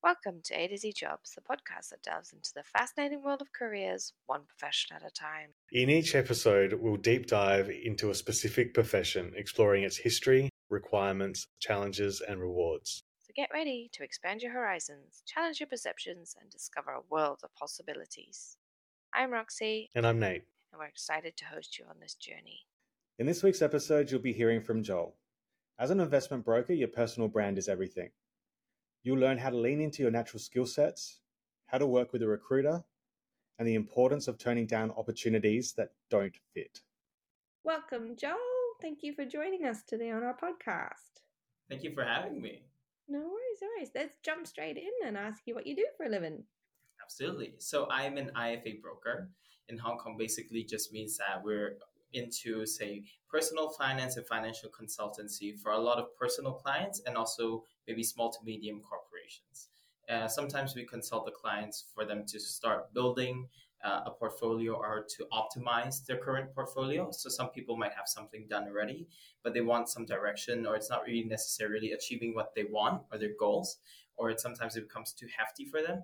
Welcome to A to Z Jobs, the podcast that delves into the fascinating world of careers, one profession at a time. In each episode, we'll deep dive into a specific profession, exploring its history, requirements, challenges, and rewards. So get ready to expand your horizons, challenge your perceptions, and discover a world of possibilities. I'm Roxy. And I'm Nate. And we're excited to host you on this journey. In this week's episode, you'll be hearing from Joel. As an investment broker, your personal brand is everything. You'll learn how to lean into your natural skill sets, how to work with a recruiter, and the importance of turning down opportunities that don't fit. Welcome, Joel. Thank you for joining us today on our podcast. Thank you for having me. No worries. Let's jump straight in and ask you what you do for a living. Absolutely. So I'm an IFA broker. In Hong Kong, basically just means that we're into, say, personal finance and financial consultancy for a lot of personal clients and also maybe small to medium corporations. Sometimes we consult the clients for them to start building a portfolio or to optimize their current portfolio. So some people might have something done already, but they want some direction, or it's not really necessarily achieving what they want or their goals, or sometimes it becomes too hefty for them.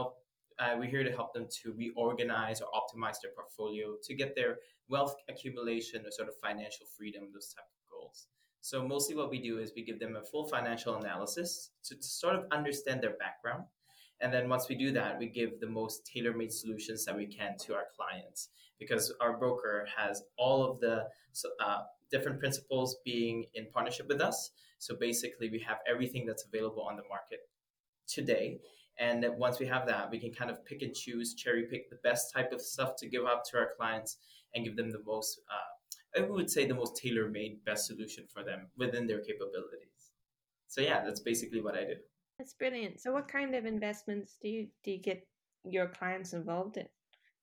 We're here to help them to reorganize or optimize their portfolio to get their wealth accumulation or sort of financial freedom, those type of goals. So mostly what we do is we give them a full financial analysis to sort of understand their background. And then once we do that, we give the most tailor-made solutions that we can to our clients, because our broker has all of the different principles being in partnership with us. So basically we have everything that's available on the market today. And once we have that, we can kind of pick and choose, cherry pick the best type of stuff to give out to our clients and give them the most, I would say the most tailor-made best solution for them within their capabilities. So yeah, that's basically what I do. That's brilliant. So what kind of investments do you get your clients involved in?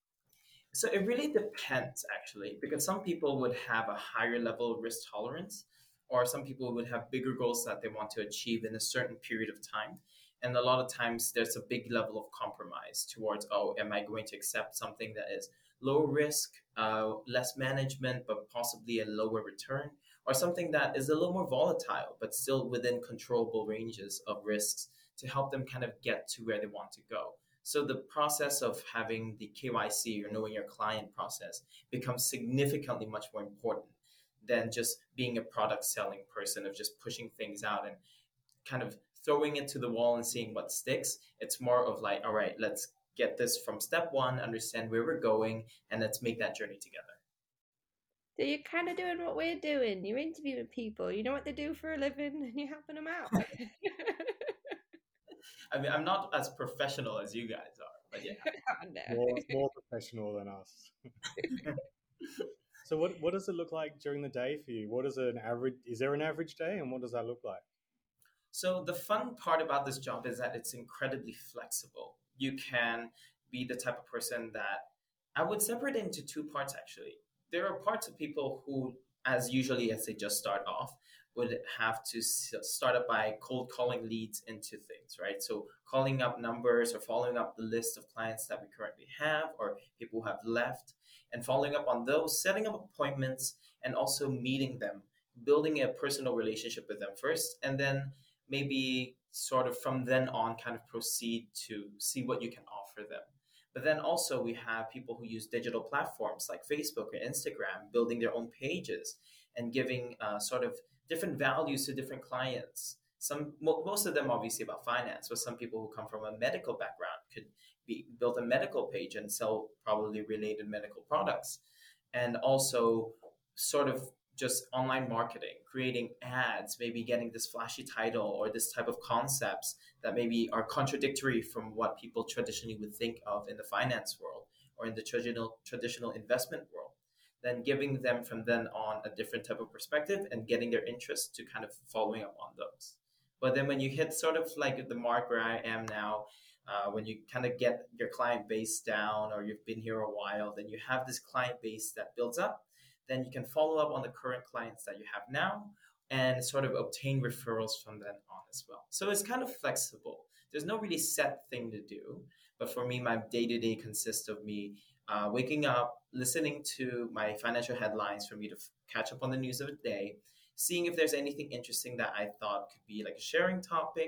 So it really depends, actually, because some people would have a higher level of risk tolerance, or some people would have bigger goals that they want to achieve in a certain period of time. And a lot of times there's a big level of compromise towards, am I going to accept something that is low risk, less management, but possibly a lower return, or something that is a little more volatile, but still within controllable ranges of risks to help them kind of get to where they want to go. So the process of having the KYC, or knowing your client process, becomes significantly much more important than just being a product selling person of just pushing things out and kind of throwing it to the wall and seeing what sticks. It's more of like, all right, let's get this from step one, understand where we're going, and let's make that journey together. So you're kind of doing what we're doing. You're interviewing people. You know what they do for a living, and you're helping them out. I mean, I'm not as professional as you guys are, but yeah. Oh, no. More professional than us. So what does it look like during the day for you? Is there an average day, and what does that look like? So the fun part about this job is that it's incredibly flexible. You can be the type of person that I would separate into two parts, actually. There are parts of people who, as they just start off, would have to start up by cold calling leads into things, right? So calling up numbers or following up the list of clients that we currently have or people who have left, and following up on those, setting up appointments, and also meeting them, building a personal relationship with them first, and then maybe sort of from then on kind of proceed to see what you can offer them. But then also we have people who use digital platforms like Facebook or Instagram, building their own pages and giving sort of different values to different clients. Most of them obviously about finance, but some people who come from a medical background could build a medical page and sell probably related medical products. And also sort of just online marketing, creating ads, maybe getting this flashy title or this type of concepts that maybe are contradictory from what people traditionally would think of in the finance world or in the traditional investment world. Then giving them from then on a different type of perspective and getting their interest to kind of following up on those. But then when you hit sort of like the mark where I am now, when you kind of get your client base down or you've been here a while, then you have this client base that builds up. Then you can follow up on the current clients that you have now and sort of obtain referrals from then on as well. So it's kind of flexible. There's no really set thing to do. But for me, my day-to-day consists of me waking up, listening to my financial headlines for me to catch up on the news of the day, seeing if there's anything interesting that I thought could be like a sharing topic,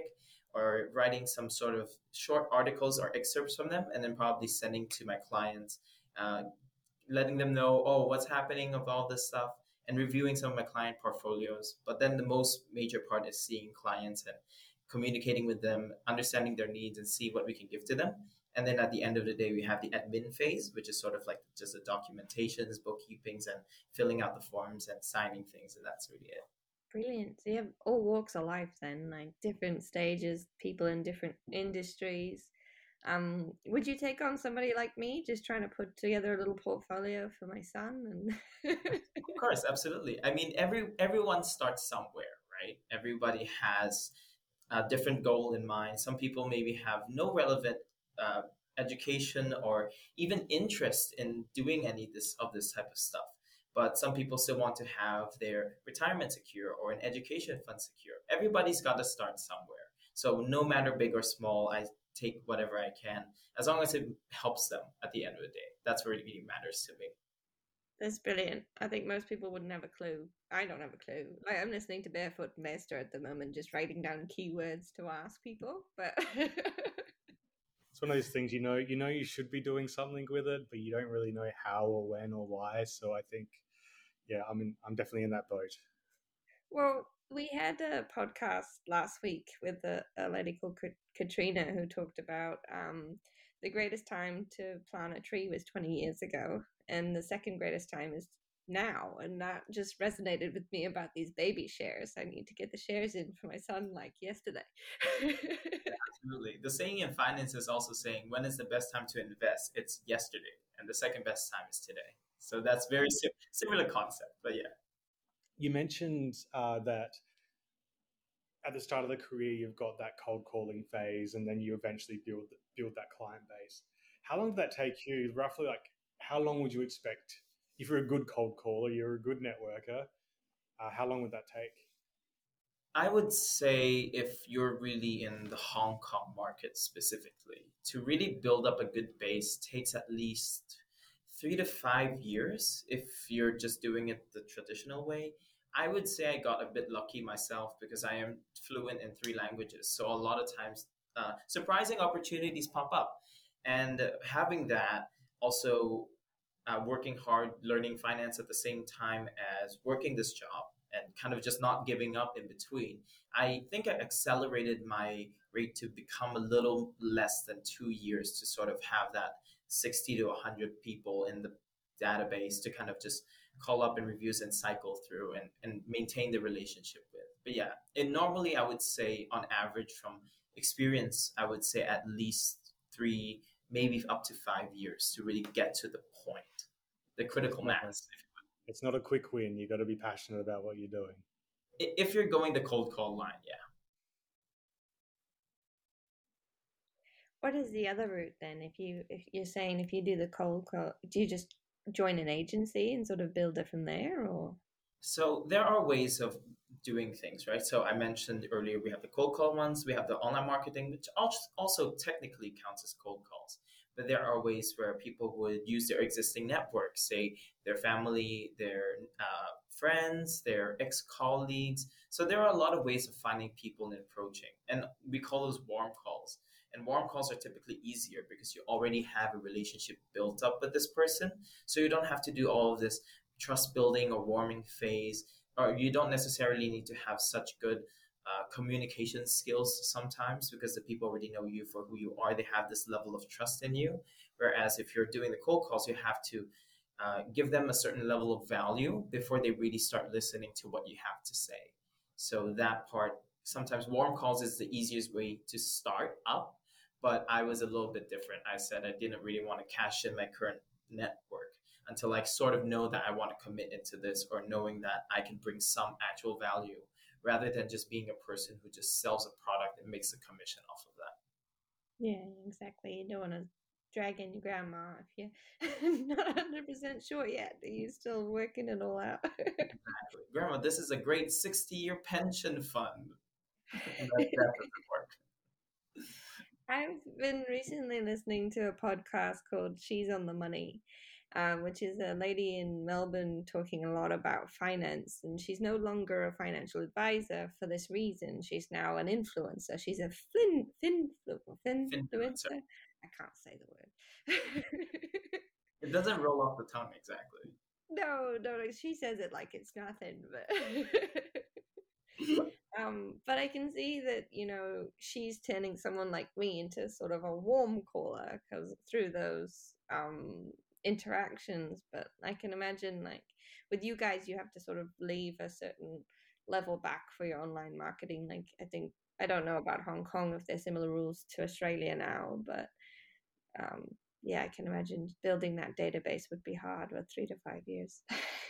or writing some sort of short articles or excerpts from them, and then probably sending to my clients, uh, letting them know, oh, what's happening of all this stuff, and reviewing some of my client portfolios. But then the most major part is seeing clients and communicating with them, understanding their needs, and see what we can give to them. And then at the end of the day, we have the admin phase, which is sort of like just the documentations, bookkeepings, and filling out the forms and signing things. And that's really it. Brilliant. So you have all walks of life then, like different stages, people in different industries. Would you take on somebody like me, just trying to put together a little portfolio for my son? And Of course, absolutely. I mean, everyone starts somewhere, right? Everybody has a different goal in mind. Some people maybe have no relevant uh, education or even interest in doing any of this type of stuff. But some people still want to have their retirement secure or an education fund secure. Everybody's got to start somewhere. So no matter big or small, I take whatever I can, as long as it helps them at the end of the day. That's what really matters to me. that's brilliant. I think most people wouldn't have a clue. I don't have a clue. Like, I'm listening to Barefoot Investor at the moment, just writing down keywords to ask people. But It's one of those things, you know you should be doing something with it, but you don't really know how or when or why. So I think, yeah, I mean, I'm definitely in that boat. well, we had a podcast last week with a lady called Katrina who talked about the greatest time to plant a tree was 20 years ago, and the second greatest time is now. And that just resonated with me about these baby shares. I need to get the shares in for my son like yesterday. Absolutely. The saying in finance is also saying, when is the best time to invest? It's yesterday. And the second best time is today. So that's very similar concept. But yeah. You mentioned that at the start of the career, you've got that cold calling phase, and then you eventually build that client base. How long did that take you? Roughly, like, how long would you expect if you're a good cold caller, you're a good networker? How long would that take? I would say if you're really in the Hong Kong market specifically, to really build up a good base takes at least 3 to 5 years if you're just doing it the traditional way. I would say I got a bit lucky myself because I am fluent in 3 languages. So a lot of times, surprising opportunities pop up. And having that, also working hard, learning finance at the same time as working this job and kind of just not giving up in between, I think I accelerated my rate to become a little less than 2 years to sort of have that 60 to 100 people in the database to kind of just call up and reviews and cycle through and maintain the relationship with. But yeah, and normally I would say on average from experience, I would say at least 3, maybe up to 5 years to really get to the point, the critical mass. It's not a quick win. You got to be passionate about what you're doing. If you're going the cold call line, yeah. What is the other route then? If you're saying if you do the cold call, do you just join an agency and sort of build it from there, or? So there are ways of doing things, right? So I mentioned earlier we have the cold call ones, we have the online marketing, which also technically counts as cold calls. But there are ways where people would use their existing network, say their family, their friends, their ex-colleagues. So there are a lot of ways of finding people and approaching. And we call those warm calls. And warm calls are typically easier because you already have a relationship built up with this person. So you don't have to do all of this trust building or warming phase, or you don't necessarily need to have such good communication skills sometimes because the people already know you for who you are. They have this level of trust in you. Whereas if you're doing the cold calls, you have to give them a certain level of value before they really start listening to what you have to say. So that part, sometimes warm calls is the easiest way to start up, but I was a little bit different. I said I didn't really want to cash in my current network until I sort of know that I want to commit into this, or knowing that I can bring some actual value rather than just being a person who just sells a product and makes a commission off of that. Yeah, exactly. You don't want to drag in your grandma if you're not 100% sure yet. Are you still working it all out? Exactly. Grandma, this is a great 60-year pension fund. And that doesn't work. I've been recently listening to a podcast called She's on the Money, which is a lady in Melbourne talking a lot about finance. And she's no longer a financial advisor for this reason. She's now an influencer. She's a finfluencer. I can't say the word. It doesn't roll off the tongue exactly. No, she says it like it's nothing, but I can see that, she's turning someone like me into sort of a warm caller because through those interactions. But I can imagine, like, with you guys, you have to sort of leave a certain level back for your online marketing. Like, I don't know about Hong Kong if there's similar rules to Australia now, but yeah, I can imagine building that database would be hard with 3 to 5 years.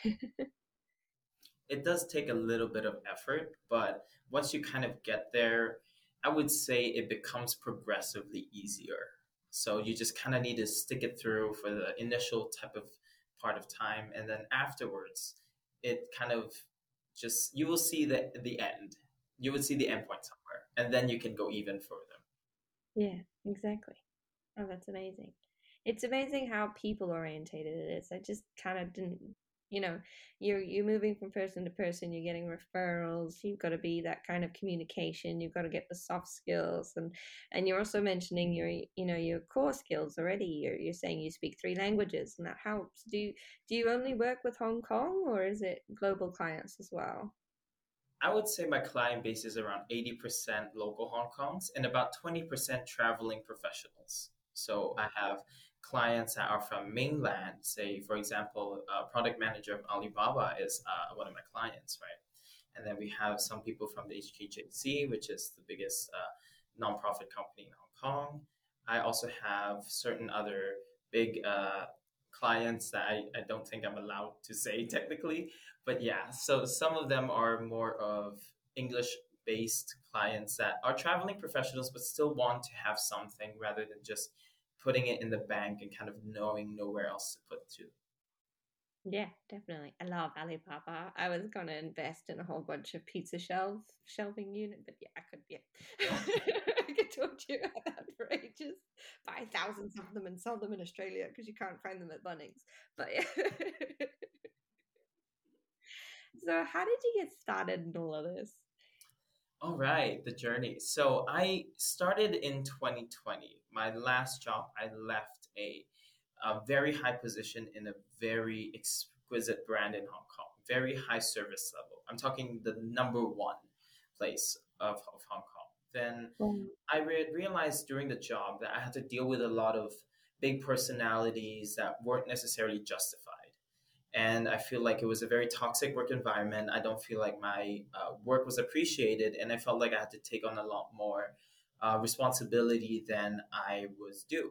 It does take a little bit of effort, but once you kind of get there, I would say it becomes progressively easier. So you just kind of need to stick it through for the initial type of part of time, and then afterwards, it kind of just, you will see the end. You would see the end point somewhere, and then you can go even further. Yeah, exactly. Oh, that's amazing. It's amazing how people orientated it is. I just kind of didn't, you're moving from person to person, you're getting referrals, you've got to be that kind of communication, you've got to get the soft skills, and you're also mentioning your core skills already. You're saying you speak 3 languages, and that helps. Do you only work with Hong Kong, or is it global clients as well? I would say my client base is around 80% local Hong Kongs and about 20% traveling professionals. So I have clients that are from mainland. Say, for example, a product manager of Alibaba is one of my clients, right? And then we have some people from the HKJC, which is the biggest nonprofit company in Hong Kong. I also have certain other big clients that I don't think I'm allowed to say technically. But yeah, so some of them are more of English-based clients that are traveling professionals, but still want to have something rather than just putting it in the bank and kind of knowing nowhere else to put to. Yeah, definitely. I love Alibaba. I was going to invest in a whole bunch of pizza shelving unit, but yeah, I could, I could talk to you about that for ages. Buy thousands of them and sell them in Australia because you can't find them at Bunnings. But yeah. So how did you get started in all of this? All right, the journey. So I started in 2020. My last job, I left a very high position in a very exquisite brand in Hong Kong, very high service level. I'm talking the number 1 place of Hong Kong. Then I realized during the job that I had to deal with a lot of big personalities that weren't necessarily justified. And I feel like it was a very toxic work environment. I don't feel like my work was appreciated, and I felt like I had to take on a lot more responsibility than I was due.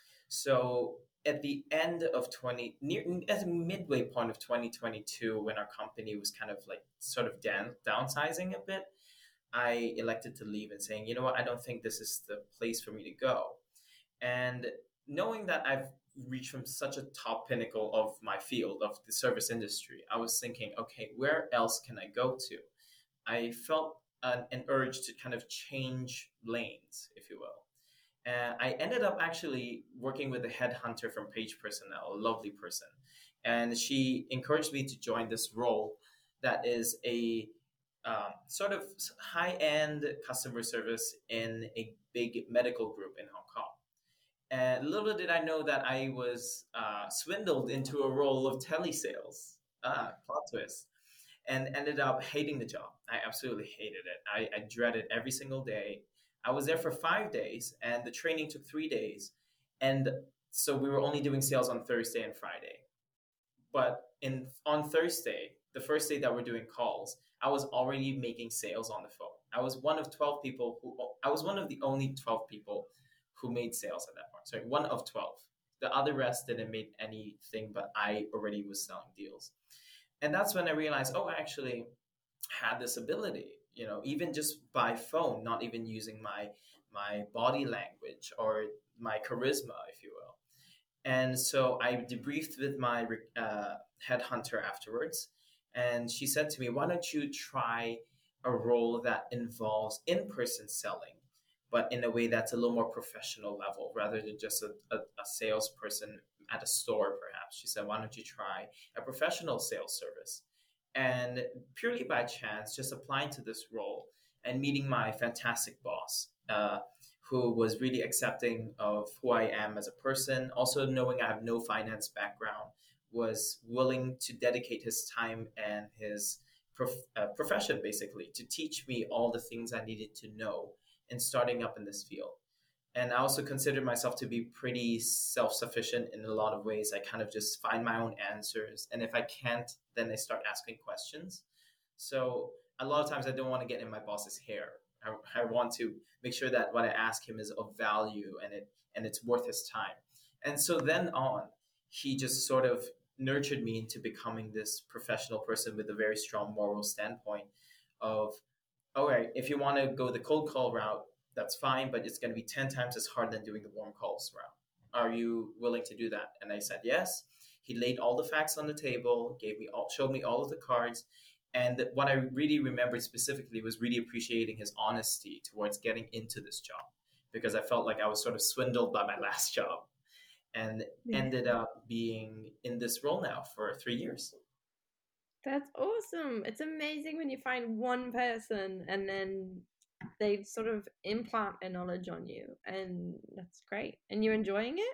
So at the end of at the midway point of 2022, when our company was kind of like sort of downsizing a bit, I elected to leave and saying, you know what, I don't think this is the place for me to go. And knowing that I've reached from such a top pinnacle of my field of the service industry, I was thinking, okay, where else can I go to? I felt an urge to kind of change lanes, if you will. And I ended up actually working with a headhunter from Page Personnel, a lovely person. And she encouraged me to join this role that is a sort of high-end customer service in a big medical group in Hong Kong. And little did I know that I was swindled into a role of telesales. Plot twist. And ended up hating the job. I absolutely hated it. I dreaded every single day. I was there for 5 days, and the training took 3 days. And so we were only doing sales on Thursday and Friday. But on Thursday, the first day that we're doing calls, I was already making sales on the phone. I was one of the only 12 people who made sales at that point. Sorry, one of 12. The other rest didn't make anything, but I already was selling deals. And that's when I realized, I actually had this ability, even just by phone, not even using my body language or my charisma, if you will. And so I debriefed with my headhunter afterwards. And she said to me, why don't you try a role that involves in-person selling, but in a way that's a little more professional level rather than just a salesperson at a store, perhaps. She said, why don't you try a professional sales service? And purely by chance, just applying to this role and meeting my fantastic boss, who was really accepting of who I am as a person, also knowing I have no finance background, was willing to dedicate his time and his profession basically to teach me all the things I needed to know in starting up in this field. And I also consider myself to be pretty self-sufficient in a lot of ways. I kind of just find my own answers. And if I can't, then I start asking questions. So a lot of times I don't want to get in my boss's hair. I want to make sure that what I ask him is of value and it's worth his time. And so then on, he just sort of nurtured me into becoming this professional person with a very strong moral standpoint of, all right, if you want to go the cold call route, that's fine, but it's going to be 10 times as hard than doing the warm calls route. Are you willing to do that? And I said, yes. He laid all the facts on the table, showed me all of the cards. And what I really remembered specifically was really appreciating his honesty towards getting into this job, because I felt like I was sort of swindled by my last job and ended up being in this role now for 3 years. That's awesome. It's amazing when you find one person and then they sort of implant their knowledge on you, and that's great. And you're enjoying it?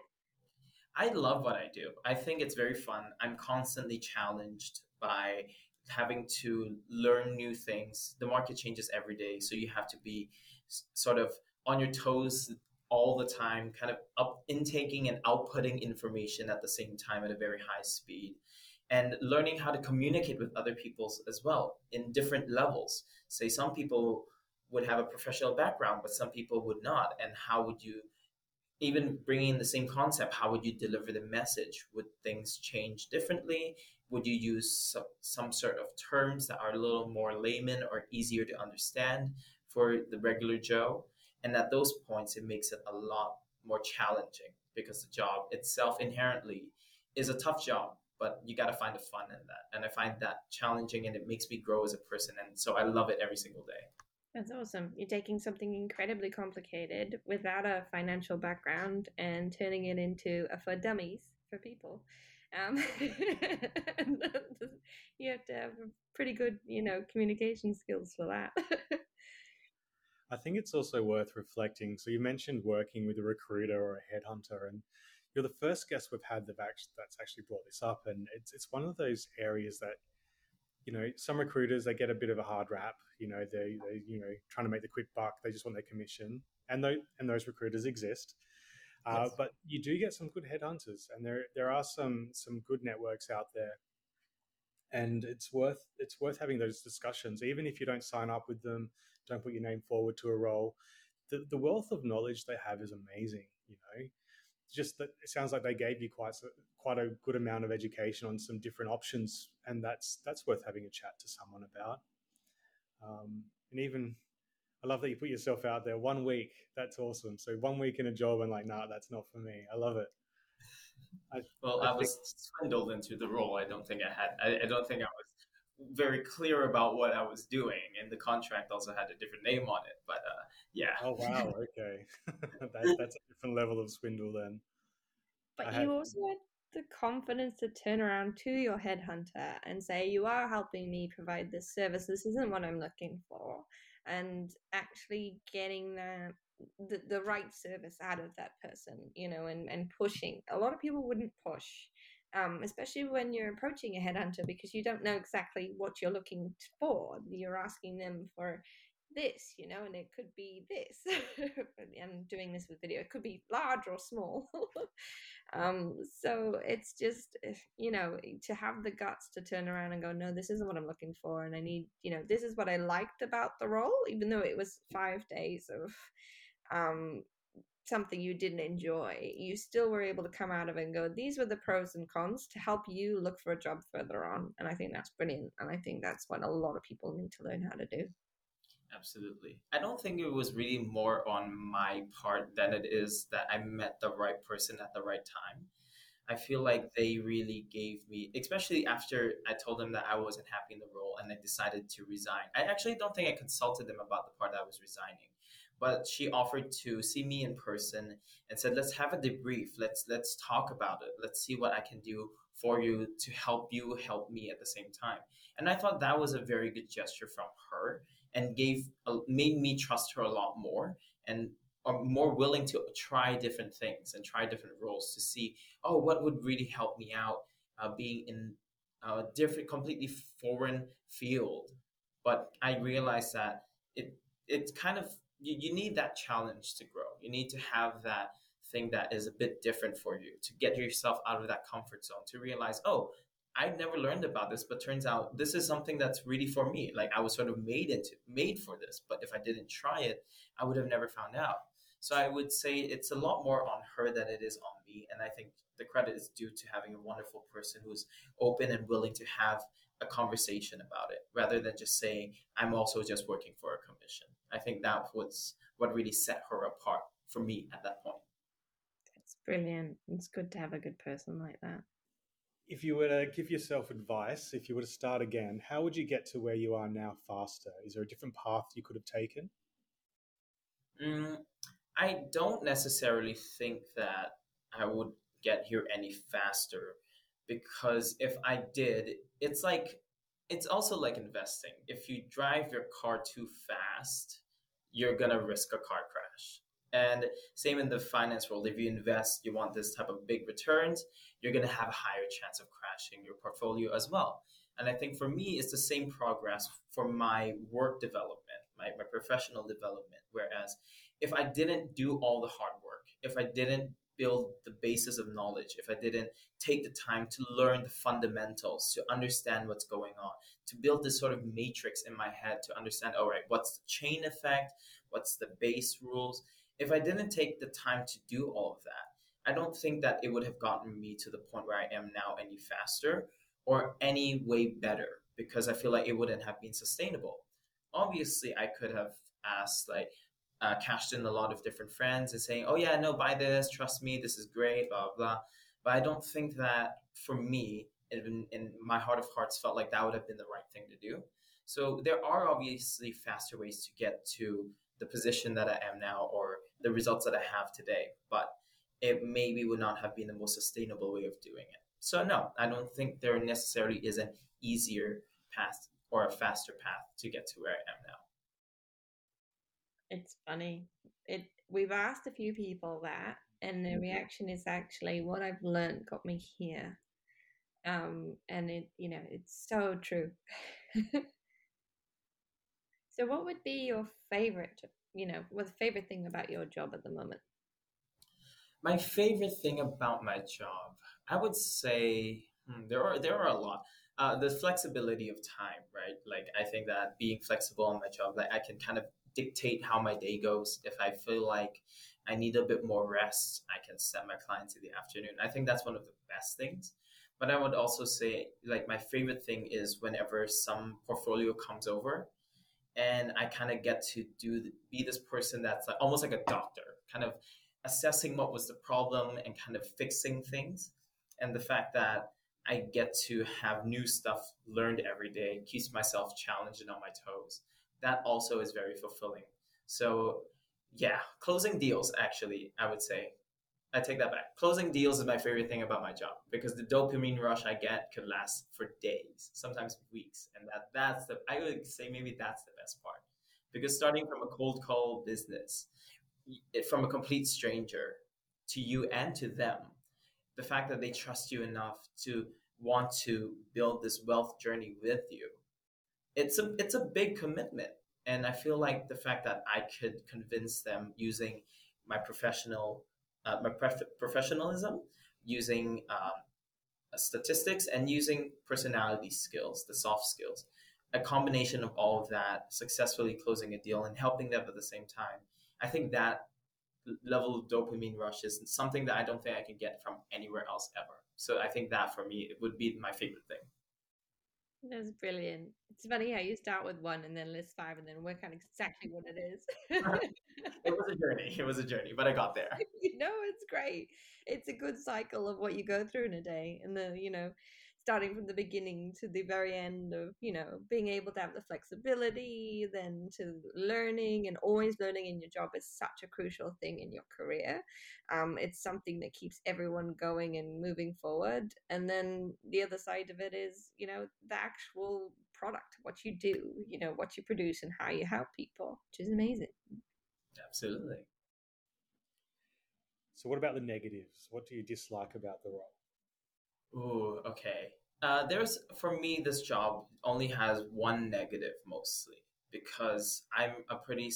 I love what I do. I think it's very fun. I'm constantly challenged by having to learn new things. The market changes every day, so you have to be sort of on your toes all the time, kind of intaking and outputting information at the same time at a very high speed, and learning how to communicate with other people as well in different levels. Say some people would have a professional background, but some people would not. And how would you, even bringing in the same concept, how would you deliver the message? Would things change differently? Would you use some sort of terms that are a little more layman or easier to understand for the regular Joe? And at those points, it makes it a lot more challenging, because the job itself inherently is a tough job, but you got to find the fun in that. And I find that challenging, and it makes me grow as a person. And so I love it every single day. That's awesome. You're taking something incredibly complicated without a financial background and turning it into a for dummies for people. You have to have pretty good, communication skills for that. I think it's also worth reflecting. So you mentioned working with a recruiter or a headhunter, and you're the first guest we've had that's actually brought this up. And it's one of those areas that, some recruiters, they get a bit of a hard rap. They trying to make the quick buck. They just want their commission, and those recruiters exist. Yes. But you do get some good headhunters, and there are some good networks out there, and it's worth having those discussions, even if you don't sign up with them, don't put your name forward to a role. The wealth of knowledge they have is amazing. Just that it sounds like they gave you quite a good amount of education on some different options, and that's worth having a chat to someone about. And even, I love that you put yourself out there. 1 week, that's awesome. So 1 week in a job and like, nah, that's not for me. I love it. I was swindled into the role. I don't think I was very clear about what I was doing, and the contract also had a different name on it. But yeah. Oh wow, okay. That's a different level of swindle then. But you also had the confidence to turn around to your headhunter and say, you are helping me provide this service. This isn't what I'm looking for. And actually getting the right service out of that person, and pushing. A lot of people wouldn't push, especially when you're approaching a headhunter, because you don't know exactly what you're looking for. You're asking them for this, and it could be this. I'm doing this with video. It could be large or small. So it's just, to have the guts to turn around and go, no, this isn't what I'm looking for. And I need, this is what I liked about the role, even though it was 5 days of something you didn't enjoy. You still were able to come out of it and go, these were the pros and cons to help you look for a job further on. And I think that's brilliant. And I think that's what a lot of people need to learn how to do. Absolutely. I don't think it was really more on my part than it is that I met the right person at the right time. I feel like they really gave me, especially after I told them that I wasn't happy in the role and I decided to resign. I actually don't think I consulted them about the part that I was resigning, but she offered to see me in person and said, "Let's have a debrief. Let's talk about it. Let's see what I can do for you to help you help me at the same time." And I thought that was a very good gesture from her, and made me trust her a lot more, and are more willing to try different things and try different roles to see, oh, what would really help me out, being in a different, completely foreign field. But I realized that it's kind of, you need that challenge to grow. You need to have that thing that is a bit different for you to get yourself out of that comfort zone, to realize, oh, I never learned about this, but turns out this is something that's really for me. Like, I was sort of made for this, but if I didn't try it, I would have never found out. So I would say it's a lot more on her than it is on me. And I think the credit is due to having a wonderful person who's open and willing to have a conversation about it, rather than just saying, I'm also just working for a commission. I think that was what really set her apart for me at that point. That's brilliant. It's good to have a good person like that. If you were to give yourself advice, if you were to start again, how would you get to where you are now faster? Is there a different path you could have taken? I don't necessarily think that I would get here any faster, because if I did, it's also like investing. If you drive your car too fast, you're gonna risk a car crash. And same in the finance world. If you invest, you want this type of big returns, you're gonna have a higher chance of crashing your portfolio as well. And I think for me, it's the same progress for my work development, my professional development. Whereas if I didn't do all the hard work, if I didn't build the basis of knowledge, if I didn't take the time to learn the fundamentals, to understand what's going on, to build this sort of matrix in my head to understand, all right, what's the chain effect, what's the base rules. If I didn't take the time to do all of that, I don't think that it would have gotten me to the point where I am now any faster or any way better, because I feel like it wouldn't have been sustainable. Obviously, I could have asked, like, cashed in a lot of different friends and saying, oh yeah, no, buy this, trust me, this is great, blah, blah. But I don't think that for me, in my heart of hearts, felt like that would have been the right thing to do. So there are obviously faster ways to get to the position that I am now, or the results that I have today, but it maybe would not have been the most sustainable way of doing it. So no, I don't think there necessarily is an easier path or a faster path to get to where I am now. It's funny. We've asked a few people that, and the reaction is actually, what I've learned got me here. And it's so true. So what would be your favorite, what's the favorite thing about your job at the moment? My favorite thing about my job, I would say, there are a lot. The flexibility of time, right? Like, I think that being flexible on my job, like, I can kind of dictate how my day goes. If I feel like I need a bit more rest, I can set my clients in the afternoon. I think that's one of the best things. But I would also say, like, my favorite thing is whenever some portfolio comes over and I kind of get to be this person that's like almost like a doctor, kind of assessing what was the problem and kind of fixing things. And the fact that I get to have new stuff learned every day keeps myself challenged and on my toes. That also is very fulfilling. So yeah, closing deals, actually, I would say, I take that back. Closing deals is my favorite thing about my job, because the dopamine rush I get could last for days, sometimes weeks. And I would say maybe that's the best part, because starting from a cold call business, from a complete stranger to you and to them, the fact that they trust you enough to want to build this wealth journey with you, it's a big commitment. And I feel like the fact that I could convince them using my professionalism, using statistics, and using personality skills, the soft skills, a combination of all of that, successfully closing a deal and helping them at the same time, I think that level of dopamine rush is something that I don't think I can get from anywhere else ever. So I think that for me, it would be my favorite thing. That's brilliant. It's funny how you start with one and then list five and then work out exactly what it is. It was a journey, but I got there. It's great. It's a good cycle of what you go through in a day. And starting from the beginning to the very end of, being able to have the flexibility, then to learning, and always learning in your job is such a crucial thing in your career. It's something that keeps everyone going and moving forward. And then the other side of it is, the actual product, what you do, what you produce and how you help people, which is amazing. Absolutely. So what about the negatives? What do you dislike about the role? Ooh, okay. For me, this job only has one negative mostly because I'm a pretty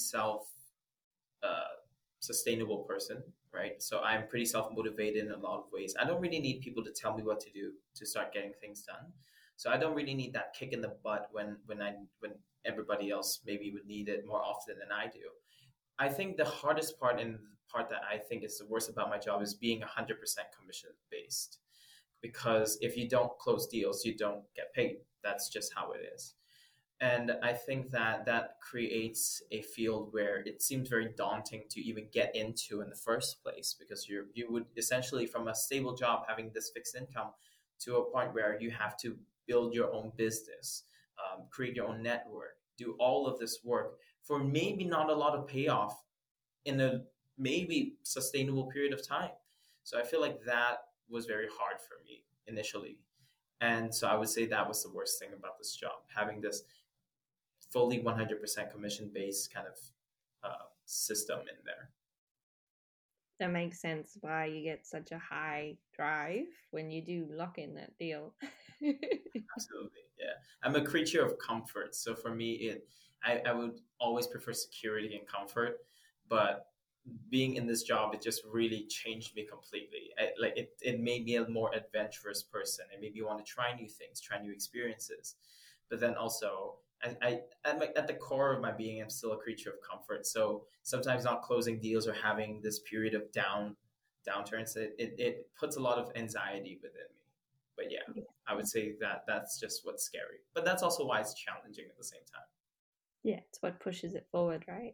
sustainable person, right? So I'm pretty self-motivated in a lot of ways. I don't really need people to tell me what to do to start getting things done. So I don't really need that kick in the butt when everybody else maybe would need it more often than I do. I think the hardest part and the part that I think is the worst about my job is being 100% commission based. Because if you don't close deals, you don't get paid. That's just how it is. And I think that creates a field where it seems very daunting to even get into in the first place, because you would essentially, from a stable job having this fixed income to a point where you have to build your own business, create your own network, do all of this work for maybe not a lot of payoff in a maybe sustainable period of time. So I feel like that was very hard for me initially. And so I would say that was the worst thing about this job, having this fully 100% commission based kind of system in there. That makes sense why you get such a high drive when you do lock in that deal. Absolutely. Yeah. I'm a creature of comfort. So for me, I would always prefer security and comfort, but being in this job, it just really changed me completely. It made me a more adventurous person. It made me want to try new things, try new experiences. But then also, at the core of my being, I'm still a creature of comfort. So sometimes not closing deals or having this period of downturns, it puts a lot of anxiety within me. But yeah, I would say that that's just what's scary. But that's also why it's challenging at the same time. Yeah, it's what pushes it forward, right?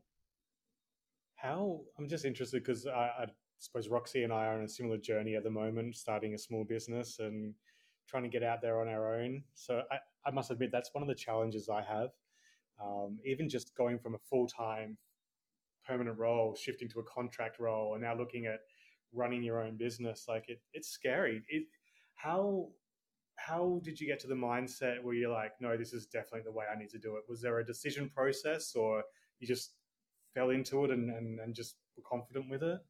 I'm just interested because I suppose Roxy and I are on a similar journey at the moment, starting a small business and trying to get out there on our own. So I must admit that's one of the challenges I have. Even just going from a full-time permanent role, shifting to a contract role, and now looking at running your own business, like it's scary. How did you get to the mindset where you're like, no, this is definitely the way I need to do it? Was there a decision process, or you just fell into it and just were confident with it?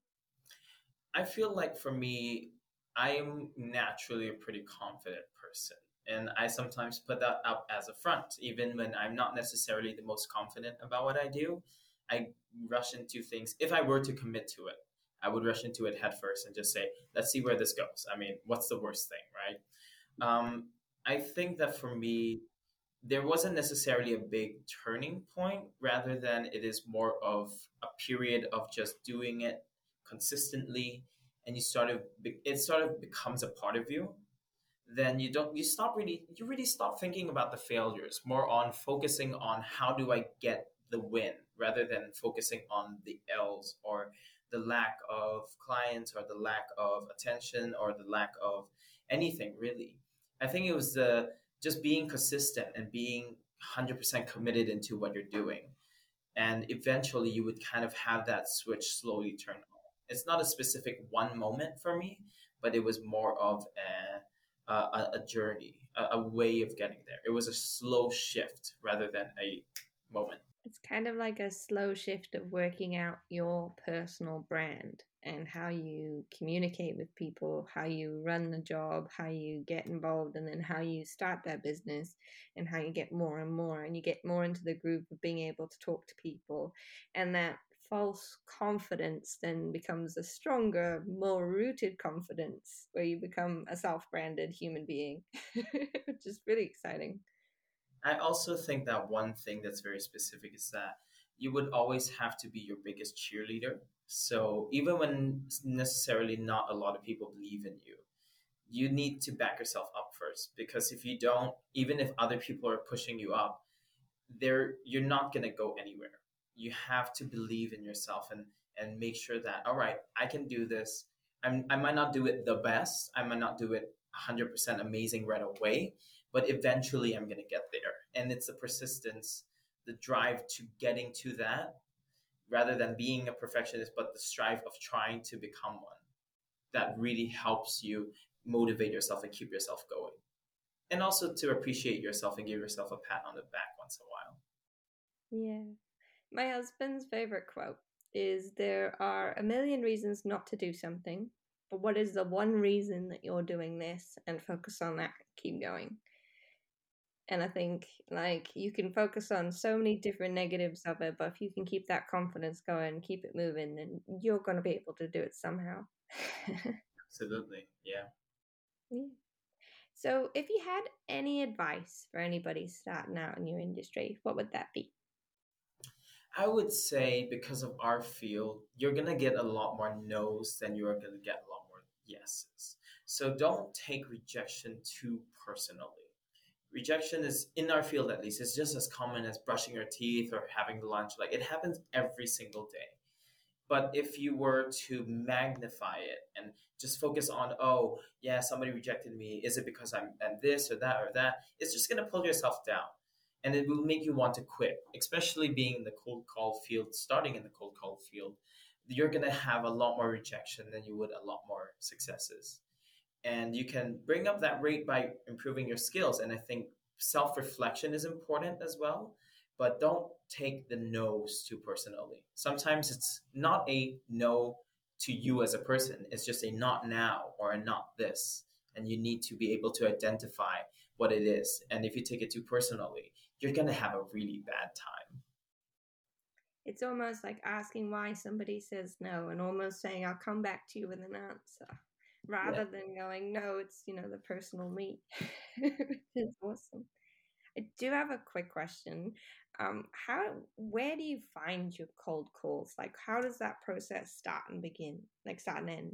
I feel like for me, I am naturally a pretty confident person. And I sometimes put that up as a front, even when I'm not necessarily the most confident about what I do. I rush into things. If I were to commit to it, I would rush into it head first and just say, let's see where this goes. I mean, what's the worst thing, right? I think that for me, there wasn't necessarily a big turning point, rather than it is more of a period of just doing it consistently, and it sort of becomes a part of you. Then you really stop thinking about the failures, more on focusing on how do I get the win, rather than focusing on the L's, or the lack of clients, or the lack of attention, or the lack of anything really. I think it was just being consistent and being 100% committed into what you're doing. And eventually you would kind of have that switch slowly turn on. It's not a specific one moment for me, but it was more of a journey, a way of getting there. It was a slow shift rather than a moment. It's kind of like a slow shift of working out your personal brand and how you communicate with people, how you run the job, how you get involved, and then how you start that business, and how you get more and more, and you get more into the groove of being able to talk to people. And that false confidence then becomes a stronger, more rooted confidence where you become a self-branded human being, which is really exciting. I also think that one thing that's very specific is that you would always have to be your biggest cheerleader. So even when necessarily not a lot of people believe in you, you need to back yourself up first. Because if you don't, even if other people are pushing you up, you're not going to go anywhere. You have to believe in yourself and make sure that, all right, I can do this. I might not do it the best. I might not do it 100% amazing right away, but eventually I'm going to get there. And it's the persistence, the drive to getting to that, rather than being a perfectionist, but the strive of trying to become one, that really helps you motivate yourself and keep yourself going. And also to appreciate yourself and give yourself a pat on the back once in a while. Yeah. My husband's favorite quote is, there are a million reasons not to do something, but what is the one reason that you're doing this? And focus on that, keep going. And I think like you can focus on so many different negatives of it, but if you can keep that confidence going, keep it moving, then you're going to be able to do it somehow. Absolutely. Yeah. Yeah. So if you had any advice for anybody starting out in your industry, what would that be? I would say, because of our field, you're going to get a lot more no's than you're going to get a lot more yeses. So don't take rejection too personally. Rejection is, in our field at least, is just as common as brushing your teeth or having lunch. Like, it happens every single day. But if you were to magnify it and just focus on, oh, yeah, somebody rejected me. Is it because I'm this or that? It's just going to pull yourself down. And it will make you want to quit, especially being in the cold call field, starting in the cold call field. You're going to have a lot more rejection than you would a lot more successes. And you can bring up that rate by improving your skills. And I think self-reflection is important as well. But don't take the no's too personally. Sometimes it's not a no to you as a person. It's just a not now or a not this. And you need to be able to identify what it is. And if you take it too personally, you're going to have a really bad time. It's almost like asking why somebody says no and almost saying, I'll come back to you with an answer, rather than going, no, it's, the personal me. It's awesome. I do have a quick question. Where do you find your cold calls? Like, how does that process start and begin, like start and end?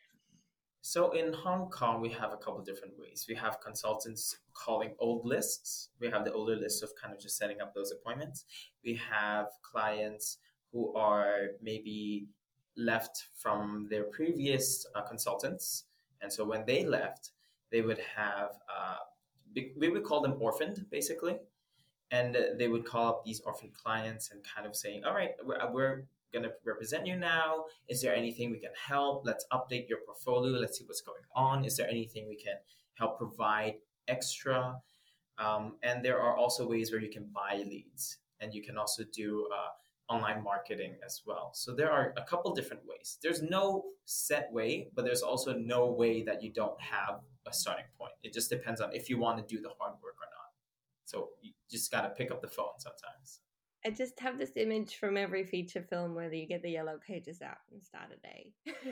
So in Hong Kong, we have a couple of different ways. We have consultants calling old lists. We have the older list of kind of just setting up those appointments. We have clients who are maybe left from their previous consultants. And so when they left, they would have, we would call them orphaned, basically. And they would call up these orphan clients and kind of saying, all right, we're going to represent you now. Is there anything we can help? Let's update your portfolio. Let's see what's going on. Is there anything we can help provide extra? And there are also ways where you can buy leads, and you can also do online marketing as well. So there are a couple different ways. There's no set way, but there's also no way that you don't have a starting point. It just depends on if you want to do the hard work or not. So you just got to pick up the phone sometimes. I just have this image from every feature film where you get the yellow pages out and start a day.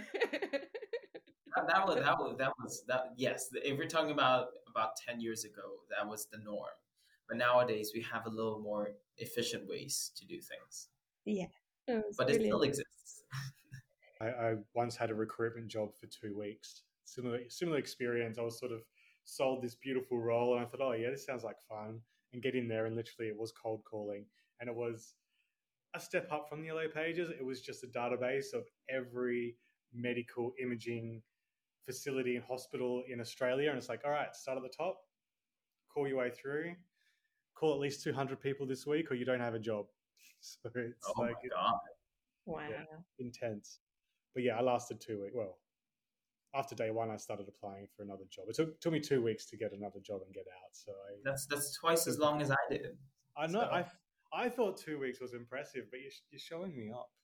Yes. If we're talking about 10 years ago, that was the norm. But nowadays we have a little more efficient ways to do things. Yeah. But it still exists. I once had a recruitment job for 2 weeks. Similar experience. I was sort of sold this beautiful role, and I thought, oh yeah, this sounds like fun. And get in there, and literally it was cold calling. And it was a step up from the yellow pages. It was just a database of every medical imaging facility and hospital in Australia. And it's like, all right, start at the top, call your way through, call at least 200 people this week or you don't have a job. So it's my God. Wow. Yeah, intense. But yeah, I lasted 2 weeks. Well, after day one, I started applying for another job. It took me 2 weeks to get another job and get out. So that's twice as long as I did. I know. So. I thought 2 weeks was impressive, but you're showing me up.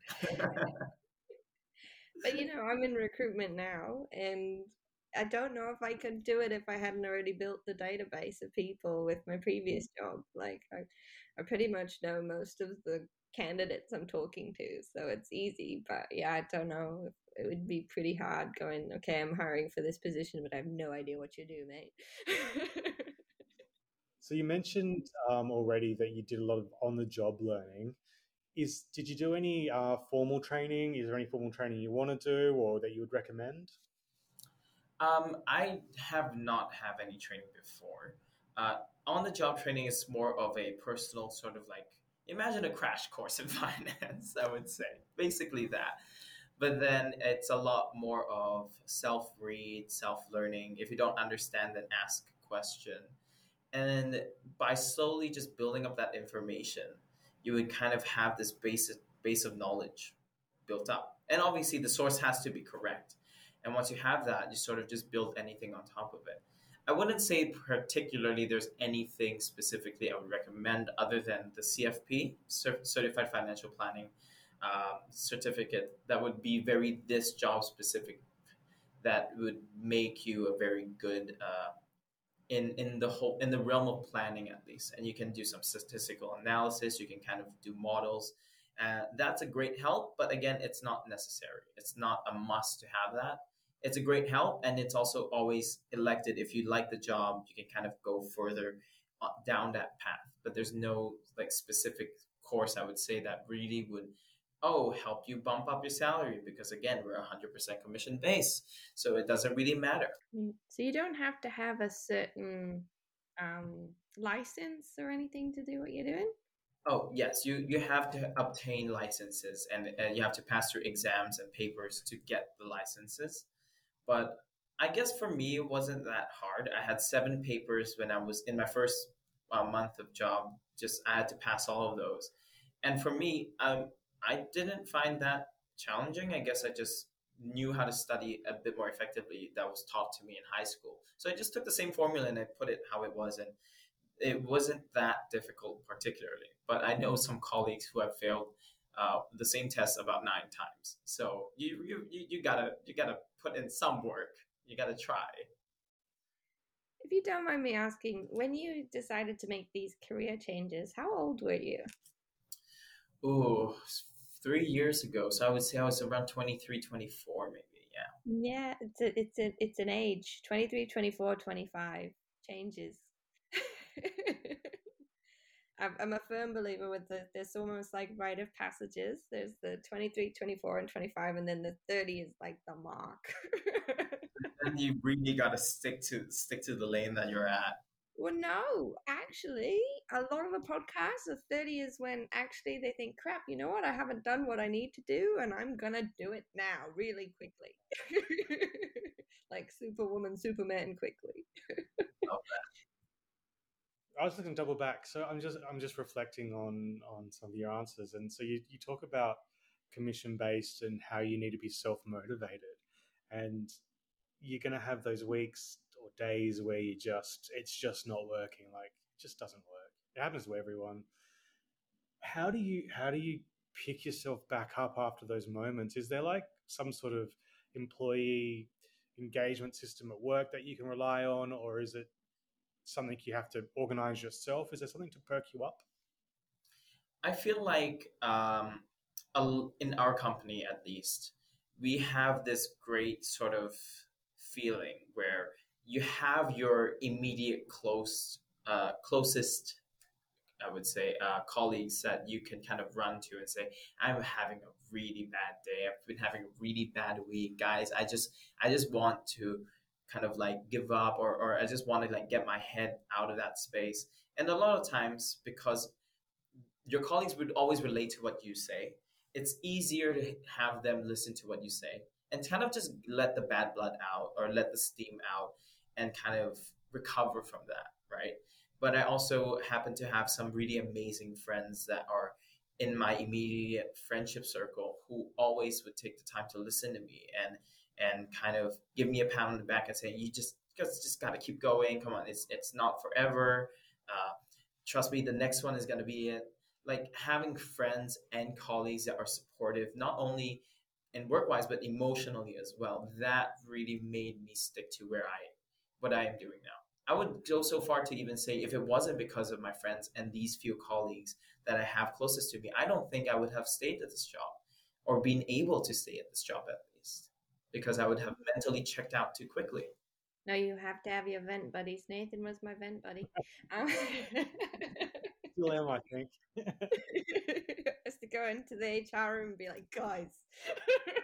But I'm in recruitment now, and I don't know if I could do it if I hadn't already built the database of people with my previous job. Like I pretty much know most of the candidates I'm talking to, so it's easy. But yeah, I don't know. It would be pretty hard going, okay, I'm hiring for this position, but I have no idea what you do, mate. So you mentioned already that you did a lot of on-the-job learning. Did you do any formal training? Is there any formal training you want to do or that you would recommend? I have not had any training before. On-the-job training is more of a personal sort of like, imagine a crash course in finance, I would say. Basically that. But then it's a lot more of self-read, self-learning. If you don't understand, then ask a question. And by slowly just building up that information, you would kind of have this base of knowledge built up. And obviously the source has to be correct. And once you have that, you sort of just build anything on top of it. I wouldn't say particularly there's anything specifically I would recommend other than the CFP, Certified Financial Planning certificate, that would be very this job specific, that would make you a very good in the realm of planning at least. And you can do some statistical analysis, you can kind of do models. That's a great help, but again, it's not necessary. It's not a must to have that. It's a great help, and it's also always elected. If you like the job, you can kind of go further down that path. But there's no like specific course I would say that really would help you bump up your salary, because again, we're 100% commission based, so it doesn't really matter. So you don't have to have a certain license or anything to do what you're doing? Oh yes, you have to obtain licenses, and you have to pass through exams and papers to get the licenses. But I guess for me, it wasn't that hard. I had 7 papers when I was in my first month of job. Just I had to pass all of those. And for me, I didn't find that challenging. I guess I just knew how to study a bit more effectively that was taught to me in high school. So I just took the same formula and I put it how it was. And it wasn't that difficult particularly. But I know some colleagues who have failed the same test about 9 times. So you gotta put in some work. You gotta try. If you don't mind me asking, when you decided to make these career changes, how old were you? Ooh, 3 years ago. So I would say I was around 23, 24 maybe. Yeah, it's an age. 23, 24, 25 changes. I'm a firm believer with there's almost like rite of passages. There's the 23, 24, and 25, and then the 30 is like the mark. And you really got to stick to the lane that you're at. Well, no, actually, a lot of the podcasts, the 30 is when actually they think, crap, you know what? I haven't done what I need to do, and I'm going to do it now really quickly. Like Superwoman, Superman quickly. I was looking double back, so I'm just reflecting on some of your answers, and so you talk about commission based and how you need to be self motivated, and you're going to have those weeks or days where it's just not working, like it just doesn't work. It happens to everyone. How do you pick yourself back up after those moments? Is there like some sort of employee engagement system at work that you can rely on, or is it something you have to organize yourself? Is there something to perk you up? I feel like in our company, at least, we have this great sort of feeling where you have your immediate closest, I would say, colleagues that you can kind of run to and say, I'm having a really bad day. I've been having a really bad week, guys. I just want to kind of like give up, or I just want to like get my head out of that space. And a lot of times, because your colleagues would always relate to what you say, it's easier to have them listen to what you say and kind of just let the bad blood out or let the steam out and kind of recover from that, right? But I also happen to have some really amazing friends that are in my immediate friendship circle who always would take the time to listen to me and kind of give me a pat on the back and say, you just got to keep going. Come on, it's not forever. Trust me, the next one is going to be it. Like having friends and colleagues that are supportive, not only in work-wise, but emotionally as well. That really made me stick to what I am doing now. I would go so far to even say if it wasn't because of my friends and these few colleagues that I have closest to me, I don't think I would have stayed at this job or been able to stay at this job at least, because I would have mentally checked out too quickly. No, you have to have your vent buddies. Nathan was my vent buddy. Still am, I think. Has to go into the HR room and be like, guys.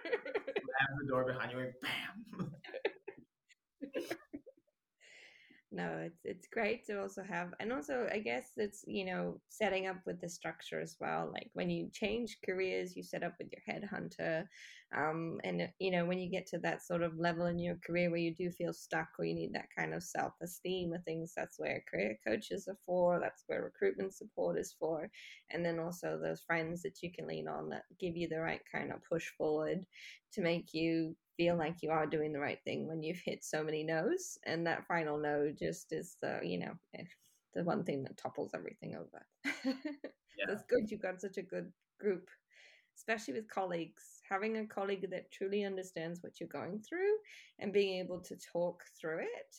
Slam the door behind you and bam. no, it's great to also have, and also I guess it's, setting up with the structure as well. Like when you change careers, you set up with your headhunter, and when you get to that sort of level in your career where you do feel stuck or you need that kind of self-esteem or things, that's where career coaches are for. That's where recruitment support is for, and then also those friends that you can lean on that give you the right kind of push forward to make you feel like you are doing the right thing when you've hit so many no's, and that final no just is the one thing that topples everything over. Yeah. That's good. You've got such a good group, especially with colleagues. Having a colleague that truly understands what you're going through and being able to talk through it.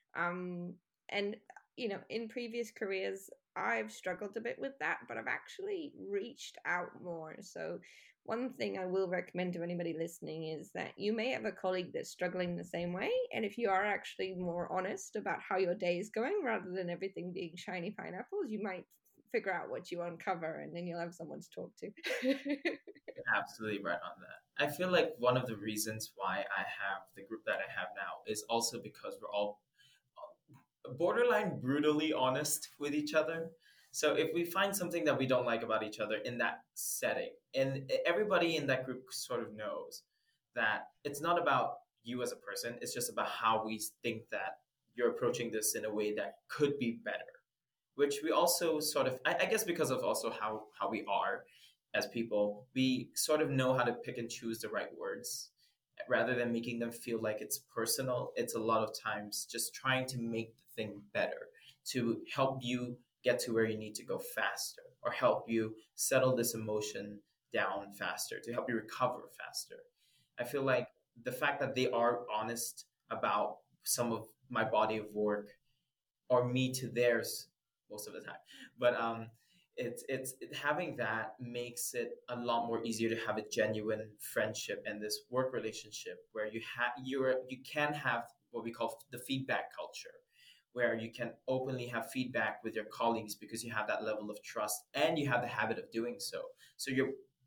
And in previous careers, I've struggled a bit with that, but I've actually reached out more. So one thing I will recommend to anybody listening is that you may have a colleague that's struggling the same way. And if you are actually more honest about how your day is going, rather than everything being shiny pineapples, you might figure out what you uncover, and then you'll have someone to talk to. Absolutely right on that. I feel like one of the reasons why I have the group that I have now is also because we're all borderline brutally honest with each other. So if we find something that we don't like about each other in that setting, and everybody in that group sort of knows that it's not about you as a person, it's just about how we think that you're approaching this in a way that could be better. Which we also sort of, I guess because of also how we are as people, we sort of know how to pick and choose the right words rather than making them feel like it's personal. It's a lot of times just trying to make the thing better to help you get to where you need to go faster, or help you settle this emotion down faster, to help you recover faster. I feel like the fact that they are honest about some of my body of work, or me to theirs most of the time, but it's having that makes it a lot more easier to have a genuine friendship and this work relationship where you can have what we call the feedback culture, where you can openly have feedback with your colleagues because you have that level of trust and you have the habit of doing so. So you're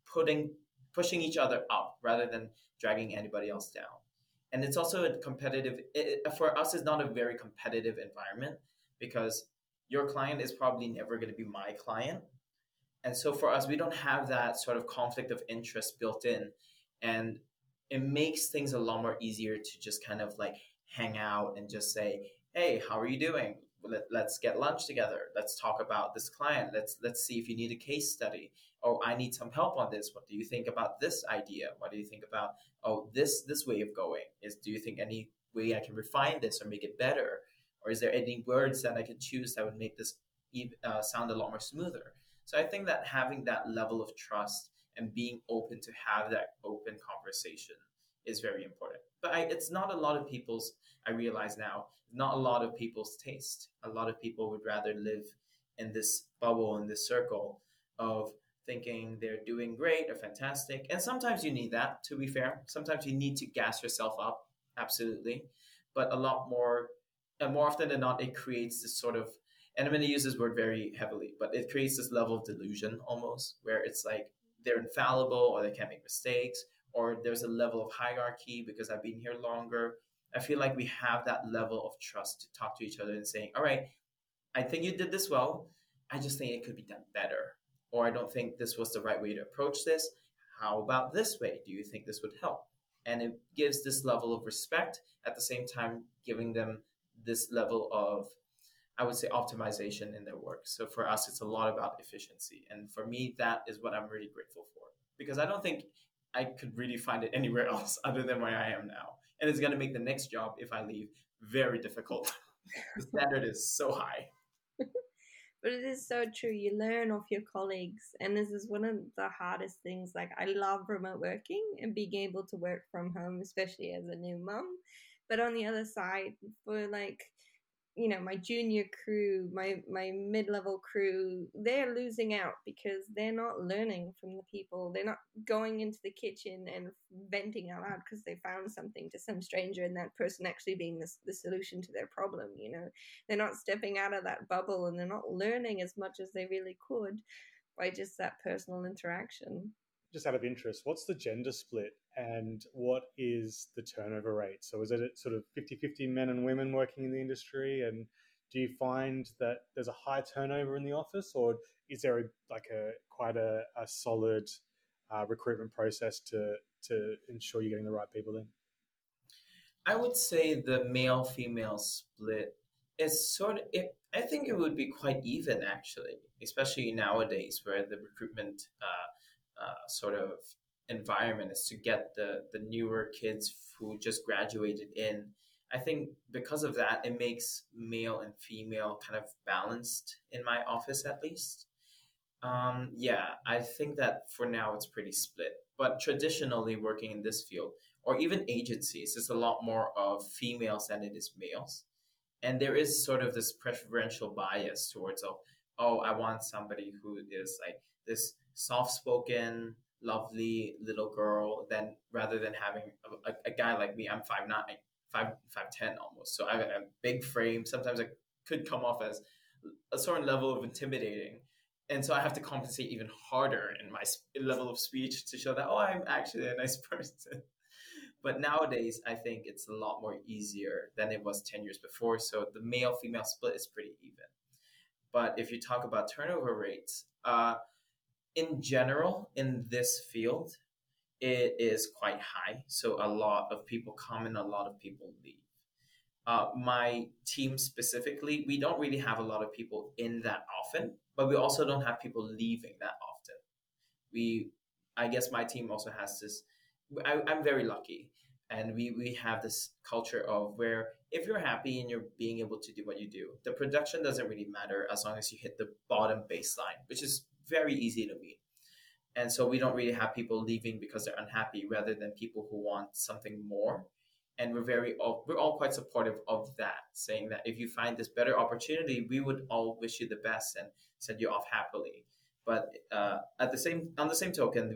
pushing each other up rather than dragging anybody else down. And it's also a competitive, for us, it's not a very competitive environment because your client is probably never going to be my client. And so for us, we don't have that sort of conflict of interest built in. And it makes things a lot more easier to just kind of like hang out and just say, hey, how are you doing? Let's get lunch together. Let's talk about this client. Let's see if you need a case study. Oh, I need some help on this. What do you think about this idea? What do you think about, this way of going? Do you think any way I can refine this or make it better? Or is there any words that I could choose that would make this sound a lot more smoother? So I think that having that level of trust and being open to have that open conversation is very important. But it's not a lot of people's, I realize now, not a lot of people's taste. A lot of people would rather live in this bubble, in this circle of thinking they're doing great or fantastic. And sometimes you need that, to be fair. Sometimes you need to gas yourself up, absolutely. But a lot more, and more often than not, it creates this sort of, and I'm going to use this word very heavily, but it creates this level of delusion almost, where it's like they're infallible or they can't make mistakes, or there's a level of hierarchy because I've been here longer. I feel like we have that level of trust to talk to each other and saying, all right, I think you did this well. I just think it could be done better. Or I don't think this was the right way to approach this. How about this way? Do you think this would help? And it gives this level of respect, at the same time giving them this level of, I would say, optimization in their work. So for us, it's a lot about efficiency. And for me, that is what I'm really grateful for, because I don't think I could really find it anywhere else other than where I am now. And it's going to make the next job, if I leave, very difficult. The standard is so high. But it is so true. You learn off your colleagues. And this is one of the hardest things. Like, I love remote working and being able to work from home, especially as a new mum. But on the other side, for like, my junior crew, my mid-level crew, they're losing out because they're not learning from the people. They're not going into the kitchen and venting out loud because they found something to some stranger, and that person actually being the solution to their problem. They're not stepping out of that bubble, and they're not learning as much as they really could by just that personal interaction. Just out of interest, what's the gender split and what is the turnover rate? So is it sort of 50-50 men and women working in the industry? And Do you find that there's a high turnover in the office, or is there quite a solid recruitment process to ensure you're getting the right people in? I would say the male female split is I think it would be quite even actually, especially nowadays where the recruitment sort of environment is to get the newer kids who just graduated in. I think because of that, it makes male and female kind of balanced in my office at least. Yeah, I think that for now it's pretty split. But traditionally, working in this field, or even agencies, it's a lot more of females than it is males. And there is sort of this preferential bias towards, oh, I want somebody who is like this soft spoken, lovely little girl, then rather than having a guy like me. I'm 5'9", 5'10" almost. So I have a big frame. Sometimes I could come off as a certain level of intimidating, and so I have to compensate even harder in my level of speech to show that, oh, I'm actually a nice person. But nowadays, I think it's a lot more easier than it was 10 years before. So the male female split is pretty even. But if you talk about turnover rates, in general, in this field, it is quite high. So a lot of people come and a lot of people leave. My team specifically, we don't really have a lot of people in that often, but we also don't have people leaving that often. I guess my team also has this. I'm very lucky, and we have this culture of where if you're happy and you're being able to do what you do, the production doesn't really matter as long as you hit the bottom baseline, which is very easy to meet. And so we don't really have people leaving because they're unhappy, rather than people who want something more. And we're all quite supportive of that, saying that if you find this better opportunity, we would all wish you the best and send you off happily. But on the same token,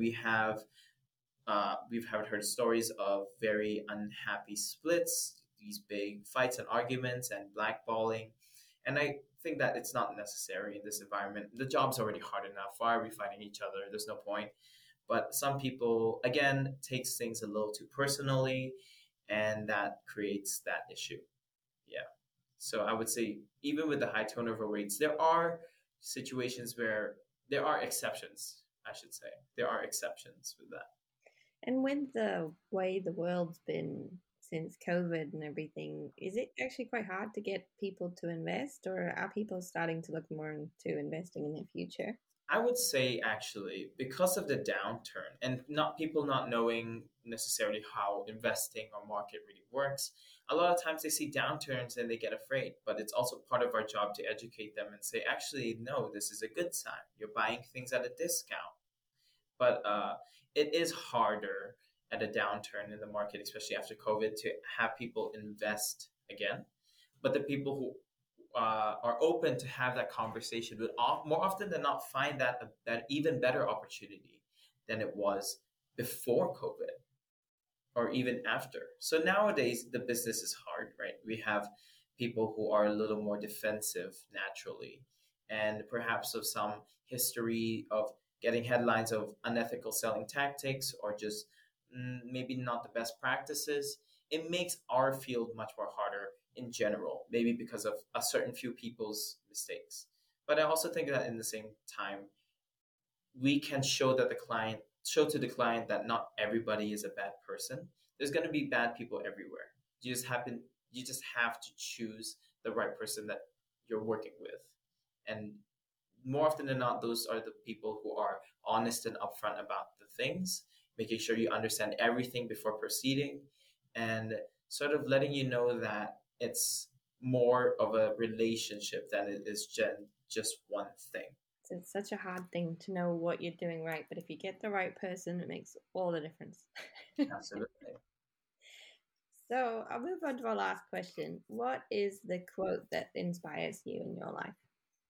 we've heard stories of very unhappy splits, these big fights and arguments and blackballing. And I think that it's not necessary in this environment. The job's already hard enough. Why are we fighting each other? There's no point. But some people, again, takes things a little too personally, and that creates that issue. Yeah. So I would say even with the high turnover rates, there are situations where there are exceptions, I should say. There are exceptions with that. And with the way the world's been since COVID and everything, is it actually quite hard to get people to invest, or are people starting to look more into investing in their future? I would say actually, because of the downturn and not people not knowing necessarily how investing or market really works, a lot of times they see downturns and they get afraid. But it's also part of our job to educate them and say, actually, no, this is a good sign. You're buying things at a discount. But it is harder at a downturn in the market, especially after COVID, to have people invest again. But the people who are open to have that conversation would more often than not find that even better opportunity than it was before COVID or even after. So nowadays the business is hard, right? We have people who are a little more defensive naturally, and perhaps of some history of getting headlines of unethical selling tactics or just maybe not the best practices. It makes our field much more harder in general, maybe because of a certain few people's mistakes. But I also think that in the same time, we can show to the client that not everybody is a bad person. There's going to be bad people everywhere. You just have to choose the right person that you're working with. And more often than not, those are the people who are honest and upfront about the things, making sure you understand everything before proceeding, and sort of letting you know that it's more of a relationship than it is just one thing. It's such a hard thing to know what you're doing right, but if you get the right person, it makes all the difference. Absolutely. So I'll move on to our last question. What is the quote that inspires you in your life?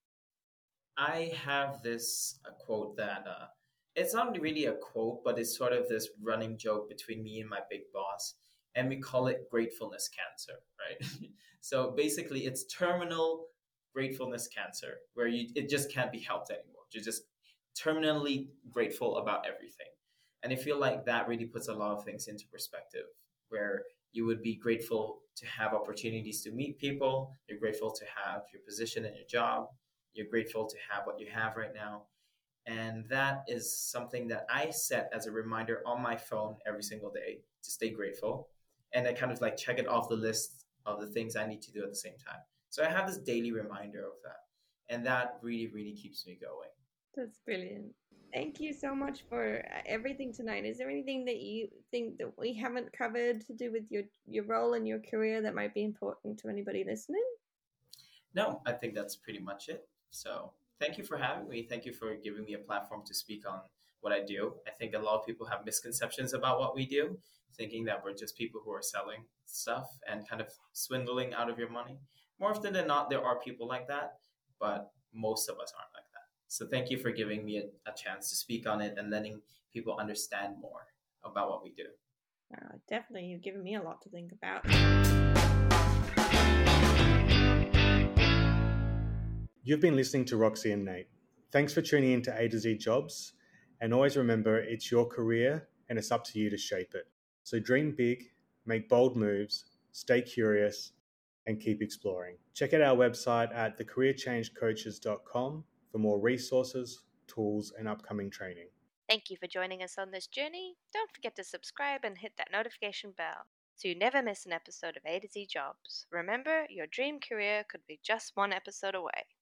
I have this quote that it's not really a quote, but it's sort of this running joke between me and my big boss. And we call it gratefulness cancer, right? So basically it's terminal gratefulness cancer, where it just can't be helped anymore. You're just terminally grateful about everything. And I feel like that really puts a lot of things into perspective, where You would be grateful to have opportunities to meet people. You're grateful to have your position in your job. You're grateful to have what you have right now. And that is something that I set as a reminder on my phone every single day to stay grateful. And I kind of like check it off the list of the things I need to do at the same time. So I have this daily reminder of that. And that really, really keeps me going. That's brilliant. Thank you so much for everything tonight. Is there anything that you think that we haven't covered to do with your role and your career that might be important to anybody listening? No, I think that's pretty much it. So thank you for having me. Thank you for giving me a platform to speak on what I do. I think a lot of people have misconceptions about what we do, thinking that we're just people who are selling stuff and kind of swindling out of your money. More often than not, there are people like that, but most of us aren't like that. So thank you for giving me a chance to speak on it and letting people understand more about what we do. Definitely, you've given me a lot to think about. You've been listening to Roxy and Nate. Thanks for tuning in to A to Z Jobs. And always remember, it's your career and it's up to you to shape it. So dream big, make bold moves, stay curious, and keep exploring. Check out our website at thecareerchangecoaches.com for more resources, tools, and upcoming training. Thank you for joining us on this journey. Don't forget to subscribe and hit that notification bell so you never miss an episode of A to Z Jobs. Remember, your dream career could be just one episode away.